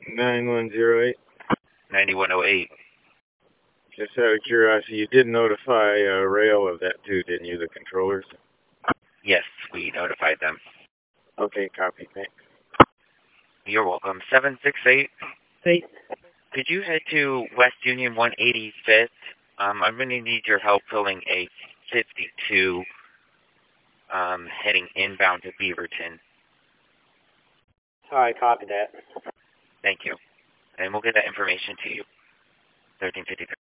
9108. 9108. Just out of curiosity, you did notify Rail of that too, didn't you, the controllers? Yes, we notified them. Okay, copy, thanks. You're welcome. 768. Hey. Could you head to West Union 185th? I'm going to need your help filling a 52 heading inbound to Beaverton. Alright, copy that. Thank you. And we'll get that information to you. 1353.